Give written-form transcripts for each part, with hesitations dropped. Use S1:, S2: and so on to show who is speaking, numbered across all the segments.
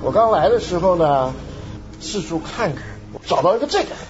S1: 我刚来的时候呢，四处看看，我找到一个这个，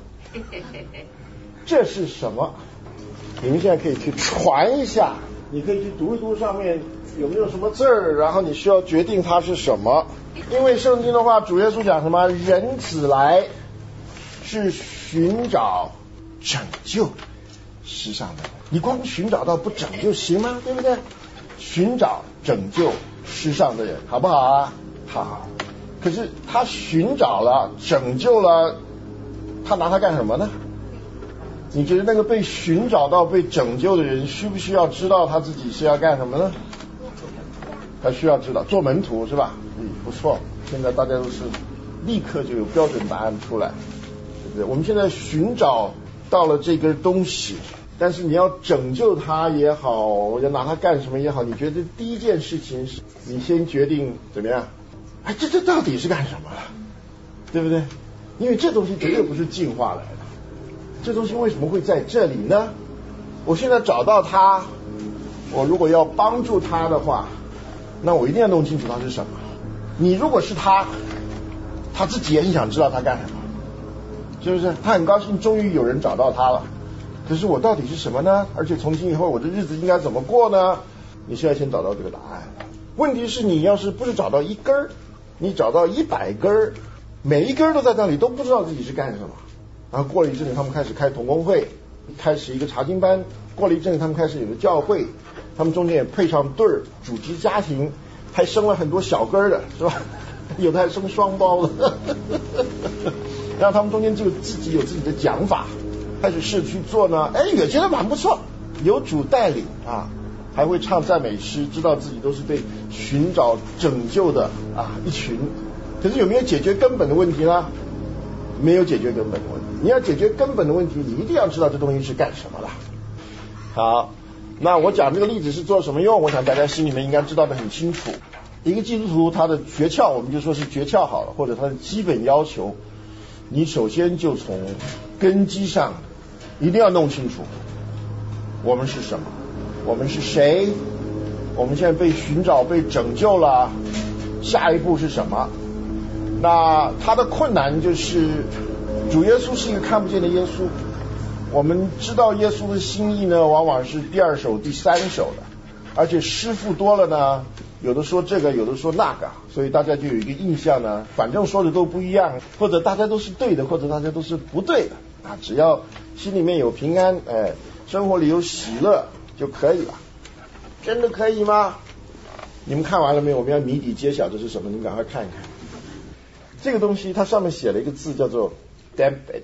S1: 这是什么？你们现在可以去传一下，你可以去读一读上面有没有什么字儿，然后你需要决定它是什么。因为圣经的话，主耶稣讲什么？人子来是寻找拯救世上的人。你光寻找到不拯救行吗？对不对？寻找拯救世上的人，好不好啊？好。可是他寻找了，拯救了，他拿它干什么呢？你觉得那个被寻找到、被拯救的人，需不需要知道他自己是要干什么呢？他需要知道，做门徒是吧？不错。现在大家都是立刻就有标准答案出来，对不对？我们现在寻找到了这根东西，但是你要拯救它也好，要拿它干什么也好，你觉得第一件事情是你先决定怎么样？哎，这到底是干什么了？对不对？因为这东西绝对不是进化来的，这东西为什么会在这里呢？我现在找到它，我如果要帮助它的话，那我一定要弄清楚它是什么。你如果是他自己也很想知道他干什么，是不是？他很高兴终于有人找到他了，可是我到底是什么呢？而且从今以后我的日子应该怎么过呢？你现在先找到这个答案。问题是你要是不是找到一根儿，你找到100根儿，每一根都在那里，都不知道自己是干什么。然后过了一阵子，他们开始开同工会，开始一个查经班，过了一阵子他们开始有个教会，他们中间也配上对儿，组织家庭，还生了很多小根儿的，是吧？有的还生双胞的，然后他们中间就自己有自己的讲法，开始试去做呢，哎，也觉得蛮不错，有主带领啊，还会唱赞美诗，知道自己都是被寻找拯救的一群。可是有没有解决根本的问题呢？没有解决根本的问题。你要解决根本的问题，你一定要知道这东西是干什么的。好，那我讲这个例子是做什么用，我想大家心里面应该知道的很清楚。一个基督徒他的诀窍，我们就说是诀窍好了，或者他的基本要求，你首先就从根基上一定要弄清楚我们是什么，我们是谁，我们现在被寻找被拯救了，下一步是什么。那他的困难就是主耶稣是一个看不见的耶稣，我们知道耶稣的心意呢往往是第二手第三手的，而且师傅多了呢，有的说这个有的说那个，所以大家就有一个印象呢，反正说的都不一样，或者大家都是对的，或者大家都是不对的只要心里面有平安，生活里有喜乐就可以了。真的可以吗？你们看完了没有？我们要谜底揭晓这是什么，你们赶快看一看。这个东西它上面写了一个字叫做 Dampit，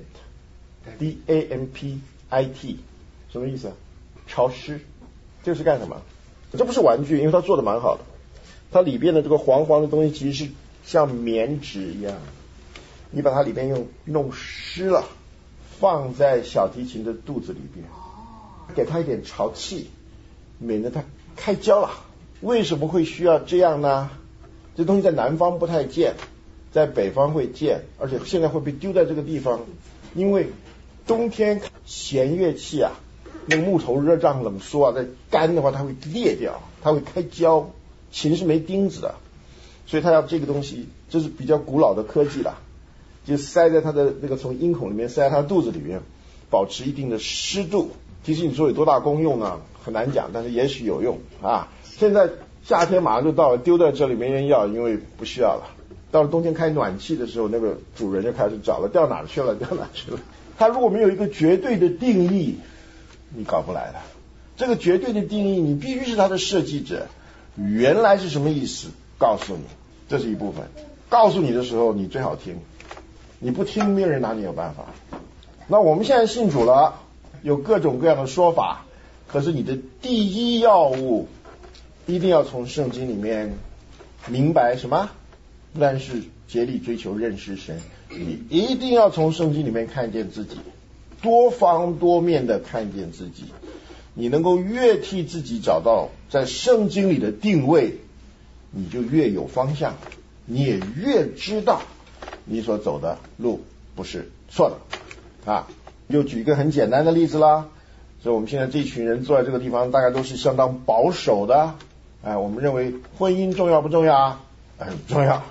S1: D-A-M-P-I-T， 什么意思？潮湿。这个是干什么？这不是玩具，因为它做的蛮好的。它里边的这个黄黄的东西其实是像棉纸一样，你把它里边弄湿了，放在小提琴的肚子里边，给它一点潮气，免得它开胶了。为什么会需要这样呢？这东西在南方不太见，在北方会见，而且现在会被丢在这个地方，因为冬天弦乐器那个木头热胀冷缩在干的话它会裂掉，它会开胶，琴是没钉子的，所以它要这个东西，这是比较古老的科技了，就塞在它的那个从音孔里面塞在它的肚子里面，保持一定的湿度。其实你说有多大功用呢？很难讲，但是也许有用现在夏天马上就到了，丢在这里没人要，因为不需要了。到了冬天开暖气的时候，那个主人就开始找了，掉哪去了。他如果没有一个绝对的定义，你搞不来的。这个绝对的定义，你必须是他的设计者，原来是什么意思告诉你，这是一部分。告诉你的时候你最好听，你不听没有人拿你有办法。那我们现在信主了，有各种各样的说法，可是你的第一要务一定要从圣经里面明白什么？不但是竭力追求认识神，你一定要从圣经里面看见自己，多方多面的看见自己。你能够越替自己找到在圣经里的定位，你就越有方向，你也越知道你所走的路不是错的又举一个很简单的例子啦，所以我们现在这群人坐在这个地方，大概都是相当保守的。我们认为婚姻重要不重要很重要。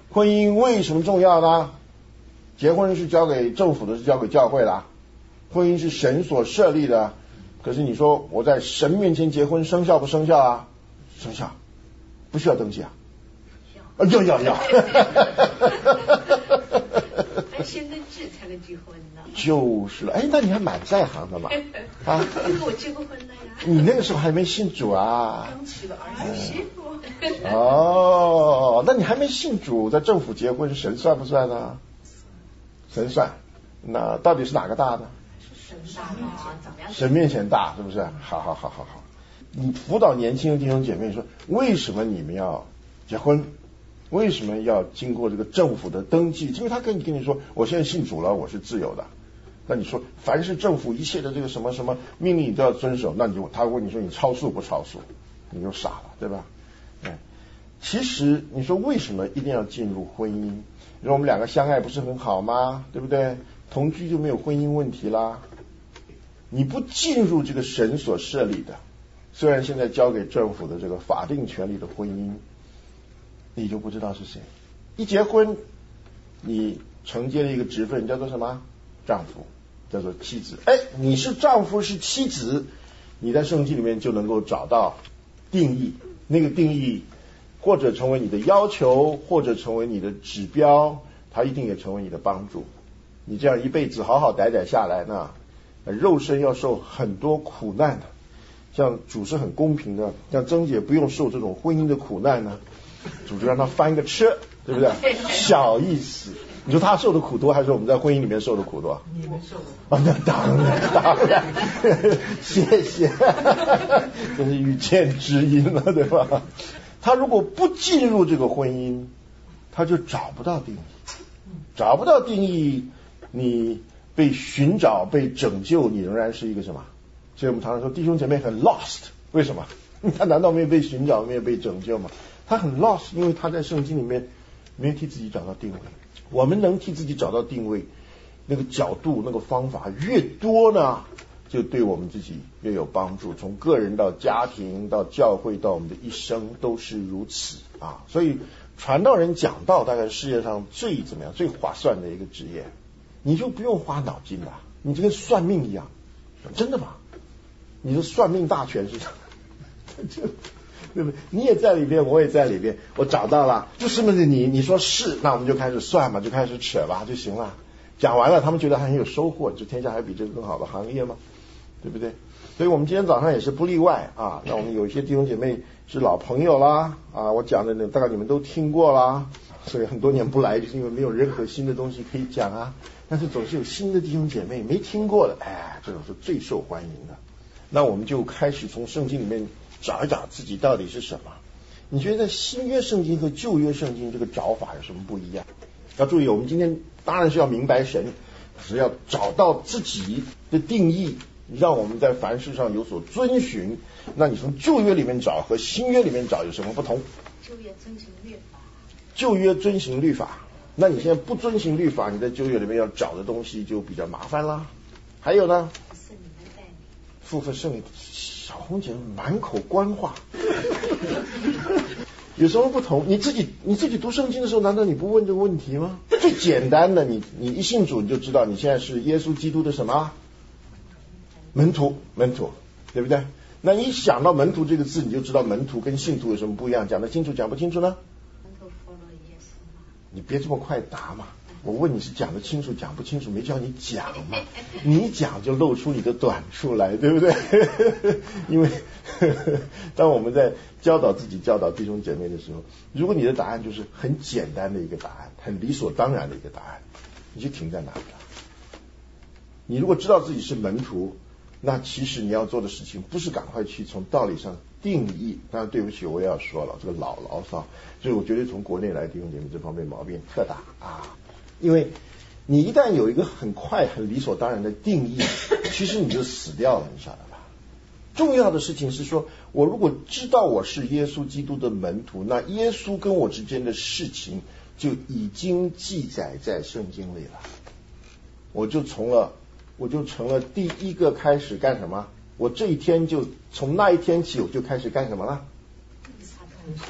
S1: 婚姻为什么重要呢？结婚是交给政府的，是交给教会的，婚姻是神所设立的。可是你说我在神面前结婚生效不生效啊？生效，不需要登记啊？要。
S2: 还先登记才能结婚呢。
S1: 就是了，那你还蛮在行的嘛。
S2: 啊，因为我结过婚了呀。
S1: 你那个时候还没信主啊？
S2: 刚娶了儿媳妇。
S1: 那你还没信主，在政府结婚，神算不算呢？神算。那到底是哪个大呢？
S2: 是神大吗？怎么样？
S1: 神面前大，是不是？好。你辅导年轻的弟兄姐妹说，为什么你们要结婚？为什么要经过这个政府的登记？因为他跟你说，我现在信主了，我是自由的。那你说，凡是政府一切的这个什么什么命令你都要遵守，那他问你说你超速不超速，你就傻了，对吧？其实你说为什么一定要进入婚姻？你说我们两个相爱不是很好吗？对不对？同居就没有婚姻问题啦。你不进入这个神所设立的，虽然现在交给政府的这个法定权利的婚姻，你就不知道是谁。一结婚，你承接了一个职分，叫做什么？丈夫，叫做妻子。你是丈夫是妻子，你在圣经里面就能够找到定义，那个定义或者成为你的要求，或者成为你的指标，它一定也成为你的帮助。你这样一辈子好好歹下来呢，肉身要受很多苦难的。像主是很公平的，像曾姐不用受这种婚姻的苦难呢，主就让她翻个车，对不对？小意思。你说他受的苦多，还是我们在婚姻里面受的苦多？
S2: 你们受的苦。
S1: 那当然，谢谢，这是遇见知音了，对吧？他如果不进入这个婚姻，他就找不到定义，找不到定义，你被寻找、被拯救，你仍然是一个什么？所以我们常常说弟兄姐妹很 lost， 为什么？他难道没有被寻找，没有被拯救吗？他很 lost， 因为他在圣经里面没有替自己找到定位。我们能替自己找到定位，那个角度、那个方法越多呢，就对我们自己越有帮助。从个人到家庭到教会到我们的一生都是如此啊！所以传道人讲道大概是世界上最怎么样、最划算的一个职业，你就不用花脑筋了，你就跟算命一样，真的吗？你的算命大全是什么？对不对？你也在里边，我也在里边，我找到了，就是不是你说是，那我们就开始算嘛，就开始扯吧就行了。讲完了，他们觉得很有收获，就天下还比这个更好的行业吗？对不对？所以我们今天早上也是不例外啊。那我们有一些弟兄姐妹是老朋友啦啊，我讲的呢大概你们都听过啦，所以很多年不来就是因为没有任何新的东西可以讲啊。但是总是有新的弟兄姐妹没听过的，这种是最受欢迎的。那我们就开始从圣经里面找一找自己到底是什么。你觉得新约圣经和旧约圣经这个找法有什么不一样？要注意，我们今天当然是要明白神，是要找到自己的定义，让我们在凡事上有所遵循。那你从旧约里面找和新约里面找有什么不同？
S2: 旧约遵行律法。旧
S1: 约遵行律法，那你现在不遵行律法，你在旧约里面要找的东西就比较麻烦啦。还有呢？付费圣小红姐满口官话，有什么不同？你自己读圣经的时候，难道你不问这个问题吗？最简单的，你一信主你就知道你现在是耶稣基督的什么门徒，对不对？那一想到门徒这个字，你就知道门徒跟信徒有什么不一样，讲得清楚讲不清楚呢？
S2: 门徒服了耶稣吗？
S1: 你别这么快答嘛。我问你是讲得清楚讲不清楚，没叫你讲嘛，你讲就露出你的短处来，对不对？因为当我们在教导自己教导弟兄姐妹的时候，如果你的答案就是很简单的一个答案，很理所当然的一个答案，你就停在哪里了？你如果知道自己是门徒，那其实你要做的事情不是赶快去从道理上定义。当然对不起，我也要说了，这个老牢骚，就是我觉得从国内来弟兄姐妹这方面毛病特大啊。因为你一旦有一个很快很理所当然的定义，其实你就死掉了，你晓得吧？重要的事情是说，我如果知道我是耶稣基督的门徒，那耶稣跟我之间的事情就已经记载在圣经里了。我就成了第一个开始干什么？我这一天就从那一天起，我就开始干什么了？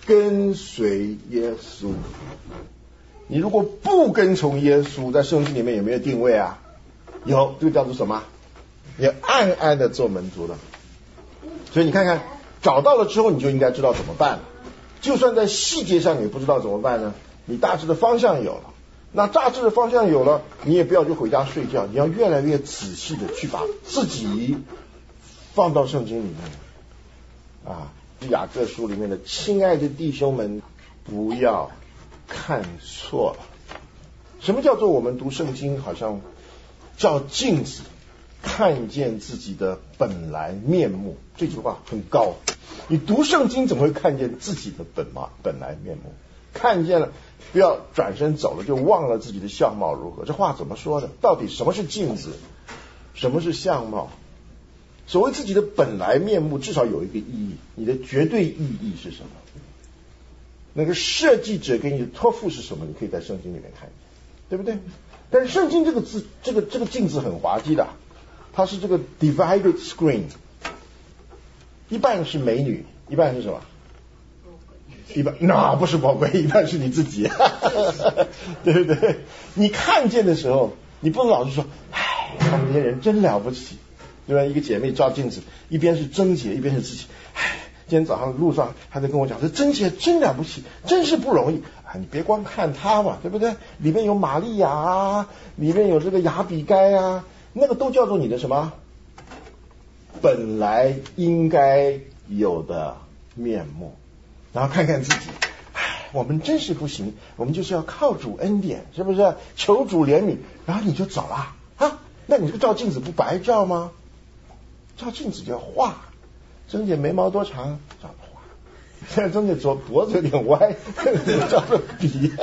S1: 跟随耶稣。你如果不跟从耶稣，在圣经里面有没有定位啊？有，这个叫做什么？也暗暗的做门徒了。所以你看看，找到了之后，你就应该知道怎么办了。就算在细节上你不知道怎么办呢，你大致的方向有了。那大致的方向有了，你也不要就回家睡觉，你要越来越仔细的去把自己放到圣经里面啊。雅各书里面的亲爱的弟兄们，不要看错了。什么叫做我们读圣经好像照镜子看见自己的本来面目？这句话很高。你读圣经怎么会看见自己的本来面目？看见了，不要转身走了就忘了自己的相貌如何。这话怎么说的？到底什么是镜子？什么是相貌？所谓自己的本来面目，至少有一个意义。你的绝对意义是什么？那个设计者给你的托付是什么？你可以在圣经里面看见，对不对？但是圣经这个字，这个镜子很滑稽的，它是这个 divided screen， 一半是美女，一半是什么？一半那不是宝贵，一半是你自己，对不对？你看见的时候，你不能老是说，哎，他们这些人真了不起，对吧？一个姐妹照镜子，一边是贞洁，一边是自己，哎，今天早上路上还在跟我讲，这贞洁真了不起，真是不容易啊！你别光看她嘛，对不对？里面有玛利亚啊，里面有这个亚比该啊，那个都叫做你的什么？本来应该有的面目。然后看看自己，唉，我们真是不行，我们就是要靠主恩典，是不是？求主怜悯，然后你就走了啊？那你这个照镜子不白照吗？照镜子就要画，贞姐眉毛多长，照着画。现在贞姐脖子有点歪，照着比。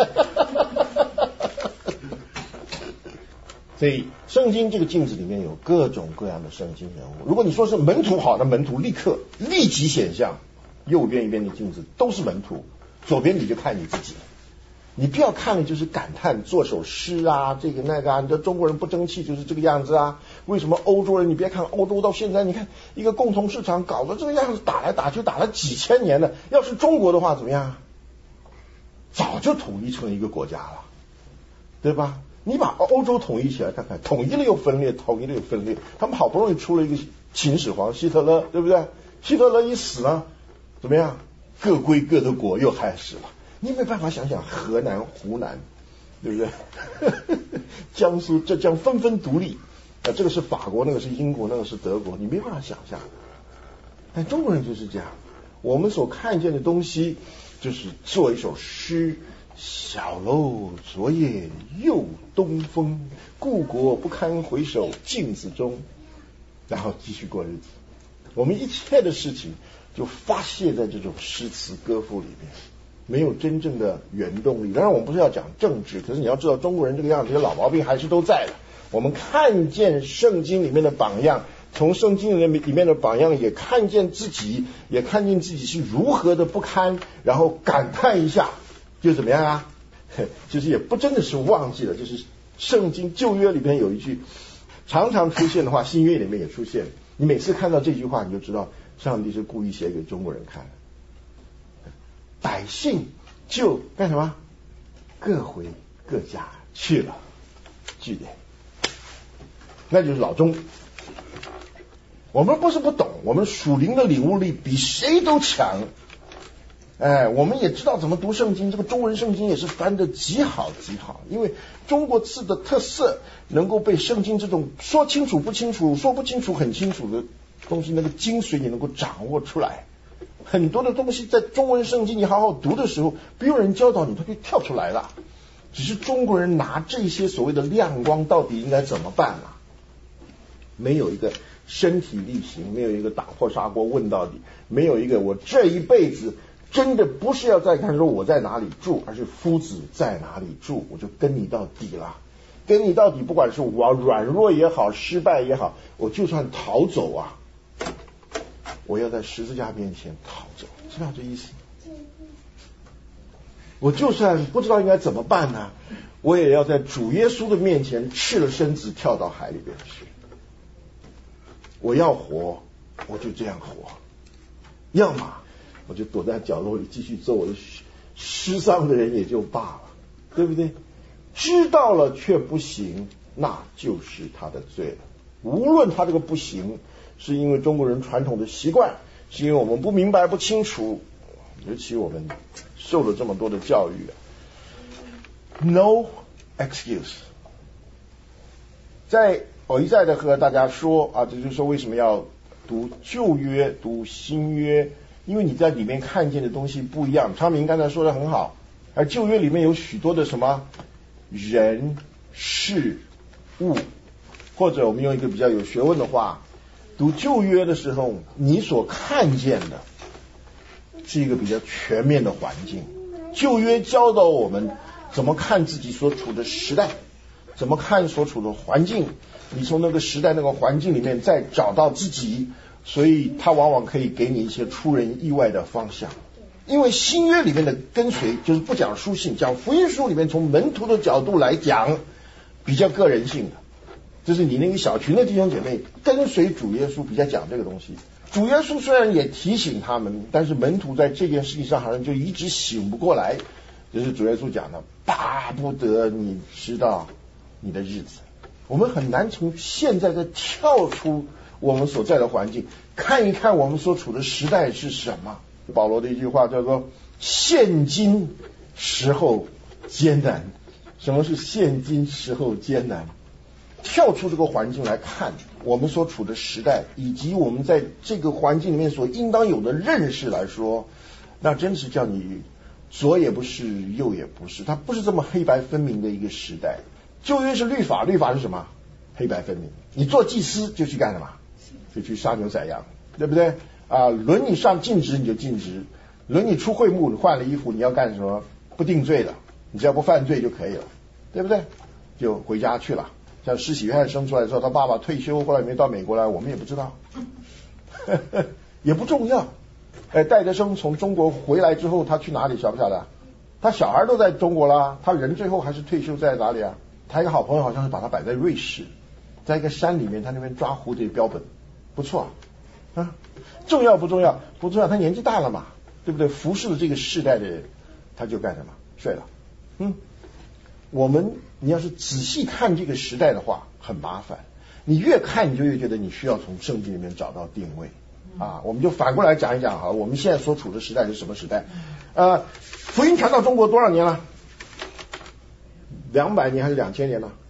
S1: 所以圣经这个镜子里面有各种各样的圣经人物。如果你说是门徒好，那门徒立即显像。右边一边的镜子都是门徒，左边你就看你自己，你不要看了就是感叹做首诗啊，这个那个啊，你这中国人不争气就是这个样子啊。为什么欧洲人？你别看欧洲到现在，你看一个共同市场搞得这个样子，打来打去打了几千年了。要是中国的话怎么样？早就统一成一个国家了，对吧？你把欧洲统一起来看看，统一了又分裂，统一了又分裂。他们好不容易出了一个秦始皇希特勒，对不对？希特勒一死呢？怎么样？各归各的国又开始了。你没办法想想河南、湖南，对不对？江苏、浙江纷纷独立，这个是法国，那个是英国，那个是德国，你没办法想象。但中国人就是这样，我们所看见的东西，就是做一首诗：小楼昨夜又东风，故国不堪回首镜子中。然后继续过日子。我们一切的事情就发泄在这种诗词歌赋里面，没有真正的原动力。当然我们不是要讲政治，可是你要知道中国人这个样子，这些老毛病还是都在的。我们看见圣经里面的榜样，从圣经里面的榜样也看见自己，也看见自己是如何的不堪，然后感叹一下，就怎么样啊？其实也不真的是忘记了，就是圣经旧约里面有一句常常出现的话，新约里面也出现。你每次看到这句话，你就知道上帝是故意写给中国人看的。百姓就干什么？各回各家去了，据点，那就是老钟。我们不是不懂，我们属灵的领悟力比谁都强。我们也知道怎么读圣经，这个中文圣经也是翻得极好极好，因为中国字的特色能够被圣经这种说清楚不清楚，说不清楚很清楚的东西，那个精髓你能够掌握出来。很多的东西在中文圣经你好好读的时候，不用人教导你，它就跳出来了。只是中国人拿这些所谓的亮光到底应该怎么办啊？没有一个身体力行，没有一个打破砂锅问到底，没有一个我这一辈子真的不是要再看说我在哪里住，而是夫子在哪里住，我就跟你到底了。跟你到底，不管是我软弱也好，失败也好，我就算逃走啊，我要在十字架面前逃走，知道这意思？我就算不知道应该怎么办呢，我也要在主耶稣的面前赤了身子跳到海里边去。我要活，我就这样活。要么我就躲在角落里继续做我的失丧的人也就罢了，对不对？知道了却不行，那就是他的罪了。无论他这个不行是因为中国人传统的习惯，是因为我们不明白不清楚，尤其我们受了这么多的教育，No excuse。我一再的和大家说啊，这就是说为什么要读旧约读新约，因为你在里面看见的东西不一样。昌明刚才说的很好，而旧约里面有许多的什么人事物，或者我们用一个比较有学问的话，读旧约的时候，你所看见的是一个比较全面的环境。旧约教导我们怎么看自己所处的时代，怎么看所处的环境，你从那个时代那个环境里面再找到自己，所以它往往可以给你一些出人意外的方向。因为新约里面的跟随就是不讲书信，讲福音书里面从门徒的角度来讲比较个人性的，就是你那个小群的弟兄姐妹跟随主耶稣比较讲这个东西。主耶稣虽然也提醒他们，但是门徒在这件事情上好像就一直醒不过来，就是主耶稣讲的巴不得你知道你的日子。我们很难从现在再跳出我们所在的环境，看一看我们所处的时代是什么。保罗的一句话叫做现今时候艰难。什么是现今时候艰难？跳出这个环境来看我们所处的时代，以及我们在这个环境里面所应当有的认识来说，那真是叫你左也不是右也不是，它不是这么黑白分明的一个时代。旧约是律法，律法是什么？黑白分明。你做祭司就去干什么？就去杀牛宰羊，对不对啊？轮你上禁职你就禁职，轮你出会幕，你换了衣服你要干什么？不定罪的，你只要不犯罪就可以了，对不对？就回家去了。像施洗约翰生出来之后，他爸爸退休，后来没到美国来，我们也不知道，也不重要。戴德生从中国回来之后，他去哪里晓不晓得？他小孩都在中国啦，他人最后还是退休在哪里啊？他一个好朋友好像是把他摆在瑞士，在一个山里面，他那边抓蝴蝶标本，不错啊。重要不重要？不重要，他年纪大了嘛，对不对？服侍了这个世代的人，他就干什么？睡了。你要是仔细看这个时代的话，很麻烦。你越看，你就越觉得你需要从圣经里面找到定位啊。我们就反过来讲一讲哈，我们现在所处的时代是什么时代？福音传到中国多少年了？200年还是2000年了？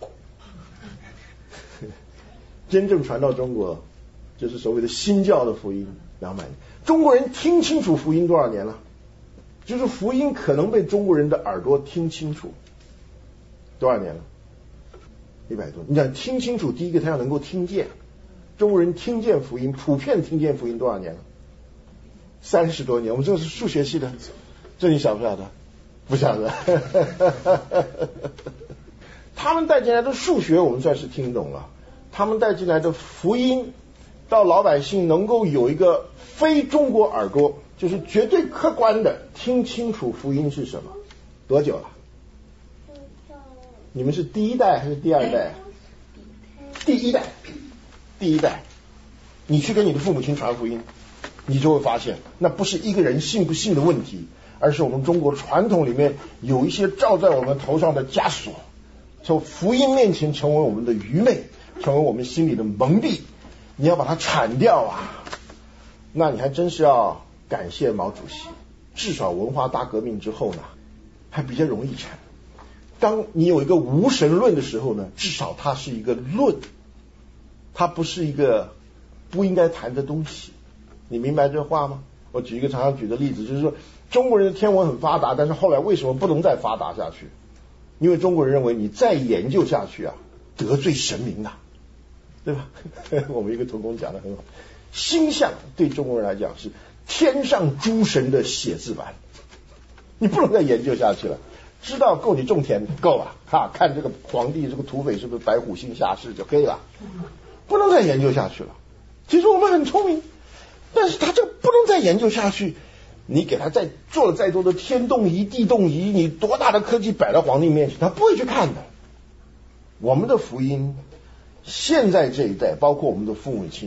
S1: 真正传到中国，就是所谓的新教的福音200年。中国人听清楚福音多少年了？就是福音可能被中国人的耳朵听清楚多少年了？100多。你想听清楚，第一个他要能够听见。中国人听见福音，普遍听见福音多少年了？30多年。我们这个是数学系的，这你晓不晓得？不晓得。他们带进来的数学我们算是听懂了，他们带进来的福音到老百姓能够有一个非中国耳朵，就是绝对客观的听清楚福音是什么，多久了？你们是第一代还是第二代？第一代。第一代。你去跟你的父母亲传福音，你就会发现那不是一个人信不信的问题，而是我们中国传统里面有一些罩在我们头上的枷锁，从福音面前成为我们的愚昧，成为我们心里的蒙蔽，你要把它铲掉啊！那你还真是要感谢毛主席，至少文化大革命之后呢，还比较容易铲。当你有一个无神论的时候呢，至少它是一个论，它不是一个不应该谈的东西。你明白这话吗？我举一个常常举的例子，就是说中国人的天文很发达，但是后来为什么不能再发达下去？因为中国人认为你再研究下去啊，得罪神明的，对吧？我们一个同工讲得很好，星象对中国人来讲是天上诸神的写字板，你不能再研究下去了。知道够你种田够了哈，看这个皇帝这个土匪是不是白虎星下世就可以了，不能再研究下去了。其实我们很聪明，但是他这个不能再研究下去，你给他再做了再多的天动仪地动仪，你多大的科技摆到皇帝面前，他不会去看的。我们的福音现在这一代包括我们的父母亲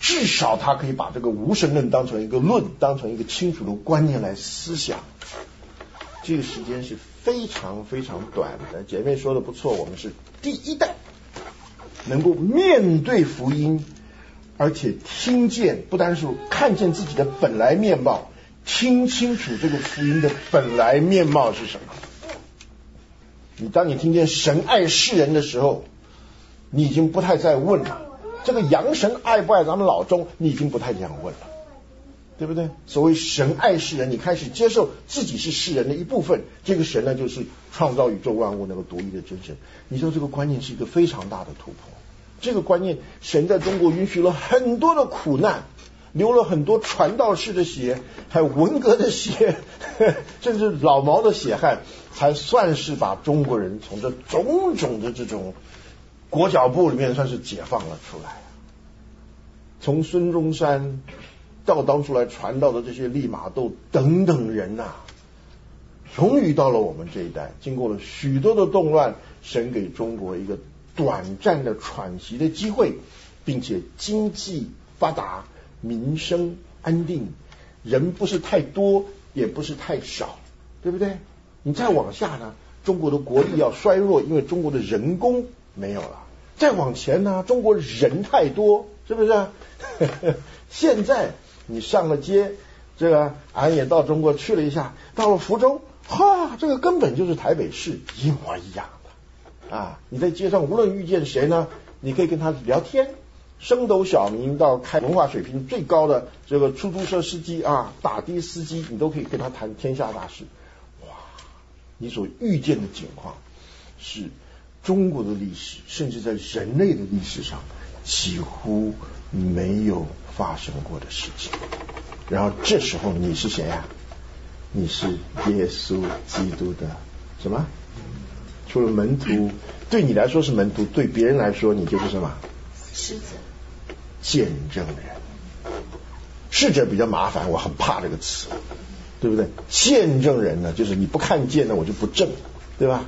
S1: 至少他可以把这个无神论当成一个论，当成一个清楚的观念来思想。这个时间是非常非常短的。姐妹说的不错，我们是第一代能够面对福音，而且听见，不单是看见自己的本来面貌，听清楚这个福音的本来面貌是什么。当你听见神爱世人的时候，你已经不太再问了，这个阳神爱不爱咱们老中，你已经不太这样问了，对不对？所谓神爱世人，你开始接受自己是世人的一部分，这个神呢就是创造宇宙万物那个独一的真神。你说这个观念是一个非常大的突破。这个观念，神在中国允许了很多的苦难，流了很多传道士的血，还有文革的血，甚至老毛的血汗，才算是把中国人从这种种的这种裹脚布里面算是解放了出来。从孙中山到当初来传道的这些利玛窦等等人啊，终于到了我们这一代，经过了许多的动乱，神给中国一个短暂的喘息的机会，并且经济发达，民生安定，人不是太多也不是太少，对不对？你再往下呢，中国的国力要衰弱，因为中国的人工没有了。再往前呢，中国人太多，是不是？现在你上了街，这个俺也到中国去了一下，到了福州，这个根本就是台北市一模一样的啊！你在街上无论遇见谁呢，你可以跟他聊天，升斗小民到开文化水平最高的这个出租车司机啊，打的司机，你都可以跟他谈天下大事。哇，你所遇见的情况是中国的历史，甚至在人类的历史上几乎没有发生过的事情。然后这时候你是谁啊？你是耶稣基督的什么？除了门徒，对你来说是门徒，对别人来说你就是什么？
S2: 使者。
S1: 见证人。使者比较麻烦，我很怕这个词，对不对？见证人呢，就是你不看见呢，我就不证，对吧？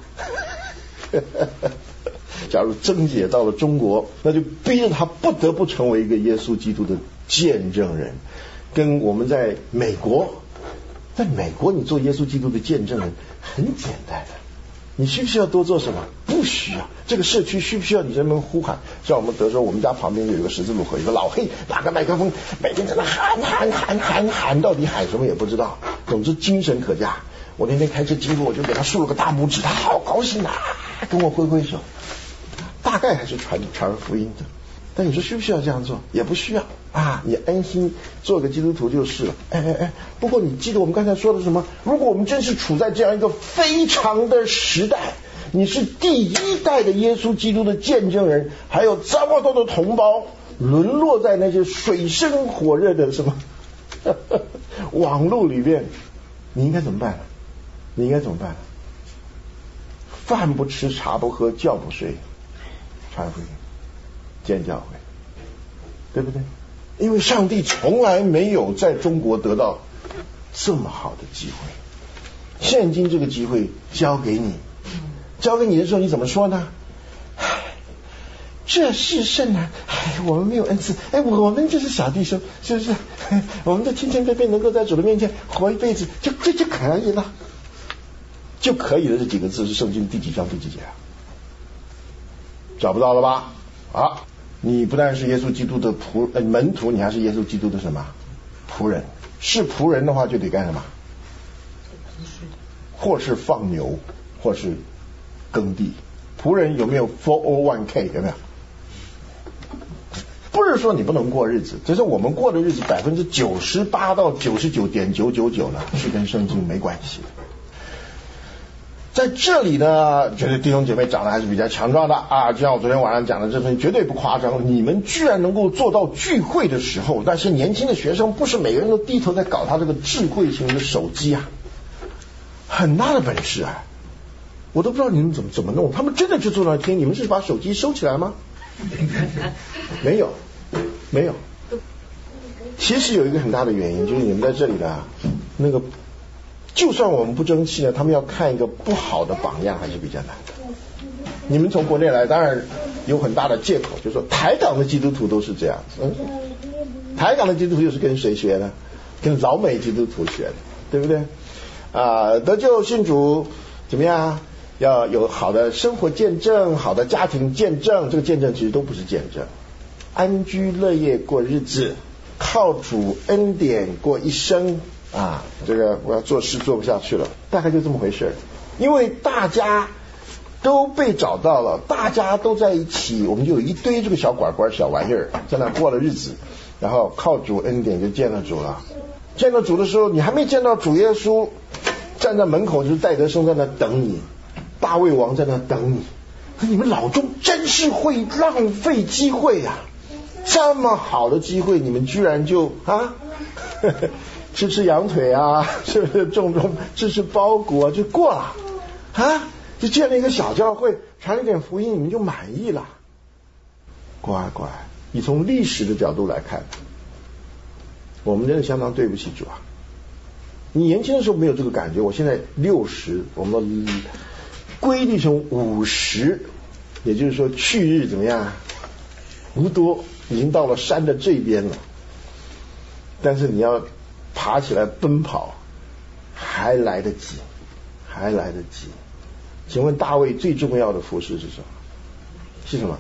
S1: 假如曾姐到了中国，那就逼着他不得不成为一个耶稣基督的见证人。跟我们在美国，你做耶稣基督的见证人很简单的，你需不需要多做什么？不需要。这个社区需不需要你这么呼喊？像我们德州，我们家旁边有一个十字路口，有个老黑拿个麦克风，每天在那喊，到底喊什么也不知道，总之精神可嘉。我那天开车经过，我就给他竖了个大拇指，他好高兴啊，跟我挥挥手，大概还是传福音的。但你说需不需要这样做？也不需要啊，你安心做个基督徒就是了。不过你记得我们刚才说的什么？如果我们真是处在这样一个非常的时代，你是第一代的耶稣基督的见证人，还有这么多的同胞沦落在那些水深火热的什么网络里面，你应该怎么办？你应该怎么办？饭不吃，茶不喝，觉不睡，传福音，建教会，对不对？因为上帝从来没有在中国得到这么好的机会，现今这个机会交给你，交给你的时候你怎么说呢？这是甚难，我们没有恩赐，我们就是小弟兄，是不是？我们的清清白白能够在主的面前活一辈子，这就可以了，就可以了。这几个字是圣经第几章第几节啊？找不到了吧？啊，你不但是耶稣基督的门徒，你还是耶稣基督的什么仆人？是仆人的话，就得干什么？或是放牛，或是耕地。仆人有没有 401k？ 有没有？不是说你不能过日子，只是我们过的日子98%到99.999%呢，是跟圣经没关系的。在这里呢，觉得弟兄姐妹长得还是比较强壮的啊，就像我昨天晚上讲的这份绝对不夸张，你们居然能够做到聚会的时候，但是年轻的学生不是每个人都低头在搞他这个智慧型的手机啊，很大的本事啊，我都不知道你们怎么弄，他们真的就坐那听，你们是把手机收起来吗？没有。其实有一个很大的原因，就是你们在这里的那个，就算我们不争气呢，他们要看一个不好的榜样还是比较难的。你们从国内来，当然有很大的借口，就是说台港的基督徒都是这样子， 台港的基督徒又是跟谁学的？跟老美基督徒学的，对不对？得救信主怎么样？要有好的生活见证，好的家庭见证，这个见证其实都不是见证。安居乐业过日子，靠主恩典过一生啊！这个我要做事做不下去了，大概就这么回事。因为大家都被找到了，大家都在一起，我们就有一堆这个小拐拐小玩意儿在那过了日子，然后靠主恩典就见了主了。见到主的时候，你还没见到主耶稣，站在门口就是戴德生在那等你，大卫王在那等你。你们老中真是会浪费机会呀！这么好的机会，你们居然就吃吃羊腿啊，是不是吃吃包谷啊，就过了啊？就建了一个小教会，传一点福音，你们就满意了。乖乖，你从历史的角度来看，我们真的相当对不起主啊！你年轻的时候没有这个感觉，我现在60，我们归弟兄50，也就是说去日怎么样？无多，已经到了山的这边了。但是你要爬起来奔跑，还来得及，还来得及。请问大卫最重要的服事是什么？是什么？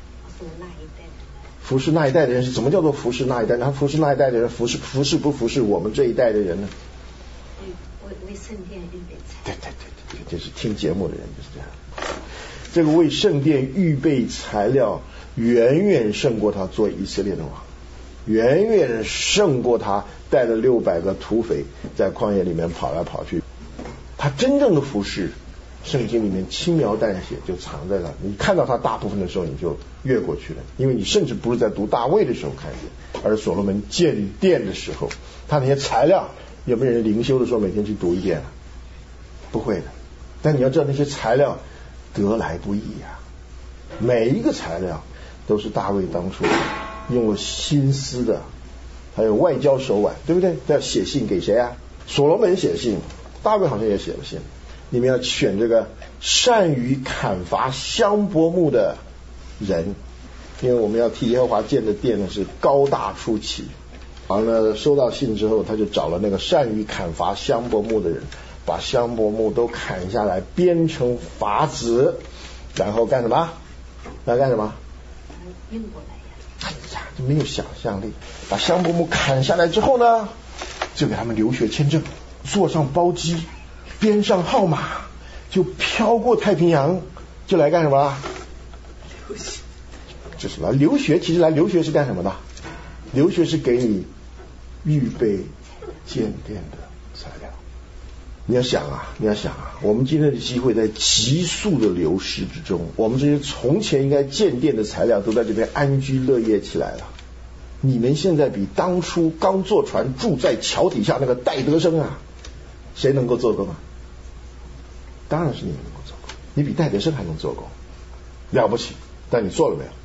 S1: 服侍那一代的人是怎么叫做服侍那一代？他服侍那一代的人，服侍不服侍我们这一代的人呢？
S2: 为圣殿预备材料。
S1: 对，就是听节目的人就是这样。这个为圣殿预备材料，远远胜过他做以色列的王，远远胜过他带了600个土匪在旷野里面跑来跑去。他真正的服侍，圣经里面轻描淡写就藏在那，你看到他大部分的时候你就越过去了，因为你甚至不是在读大卫的时候看见，而所罗门建殿的时候，他那些材料有没有人灵修的时候每天去读一遍？不会的。但你要知道那些材料得来不易啊，每一个材料都是大卫当初用了心思的，还有外交手腕，对不对？要写信给谁啊？所罗门写信，大卫好像也写了信。你们要选这个善于砍伐香柏木的人，因为我们要替耶和华建的殿呢是高大出奇。然后呢，收到信之后，他就找了那个善于砍伐香柏木的人，把香柏木都砍下来，编成筏子，然后干什么？要干什么？
S2: 运过来呀！
S1: 哎呀，没有想象力。把香柏木砍下来之后呢，就给他们留学签证，坐上包机，编上号码，就飘过太平洋，就来干什么？留学。就是来留学，其实来留学是干什么的？留学是给你预备建殿的材料。你要想啊，我们今天的机会在急速的流失之中，我们这些从前应该建殿的材料都在这边安居乐业起来了。你们现在比当初刚坐船住在桥底下那个戴德生啊，谁能够做工啊？当然是你们能够做工，你比戴德生还能做工，了不起。但你做了没有？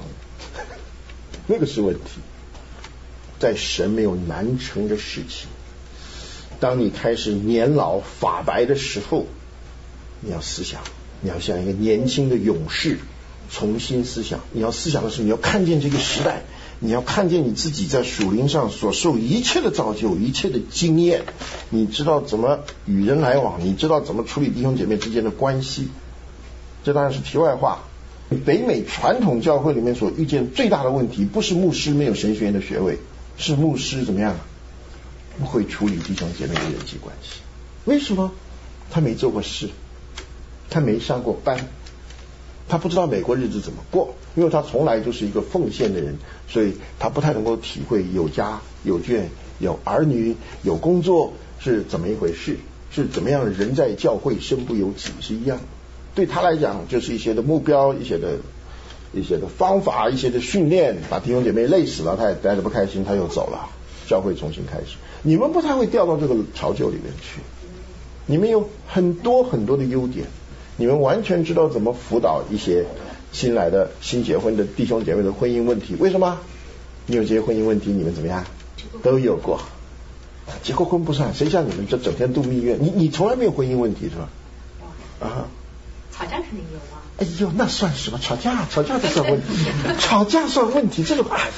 S1: 那个是问题。在神没有难成的事情。当你开始年老发白的时候，你要思想，你要像一个年轻的勇士重新思想。你要思想的是，你要看见这个时代，你要看见你自己在属灵上所受一切的造就，一切的经验，你知道怎么与人来往，你知道怎么处理弟兄姐妹之间的关系。这当然是题外话。北美传统教会里面所遇见最大的问题，不是牧师没有神学院的学位，是牧师怎么样不会处理弟兄姐妹的人际关系。为什么？他没做过事，他没上过班，他不知道美国日子怎么过，因为他从来就是一个奉献的人，所以他不太能够体会有家有眷有儿女有工作是怎么一回事，是怎么样人在教会身不由己是一样的。对他来讲就是一些的目标，一些的方法，一些的训练，把弟兄姐妹累死了，他也待得不开心，他又走了，教会重新开始。你们不太会掉到这个潮臼里面去，你们有很多很多的优点，你们完全知道怎么辅导一些新来的新结婚的弟兄姐妹的婚姻问题。为什么？你有这些婚姻问题，你们怎么样都有过。结过婚不算，谁像你们这整天度蜜月？你从来没有婚姻问题是吧？啊，
S2: 吵架肯定有啊。
S1: 哎呦，那算什么？吵架都算问题，吵架算问题，这个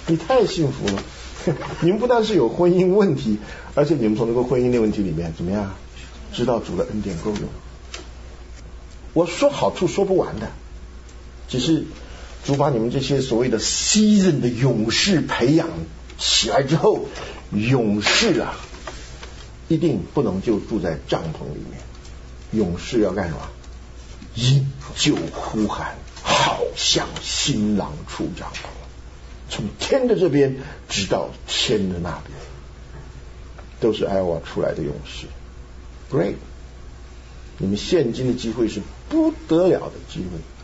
S1: 你太幸福了。你们不但是有婚姻问题，而且你们从这个婚姻的问题里面怎么样，知道主的恩典够用。我说好处说不完的，只是主把你们这些所谓的seasoned的勇士培养起来之后，勇士啊，一定不能就住在帐篷里面。勇士要干什么？饮酒呼喊，好像新郎出帐篷，从天的这边直到天的那边，都是艾娃出来的勇士。Great， 你们现今的机会是不得了的机会。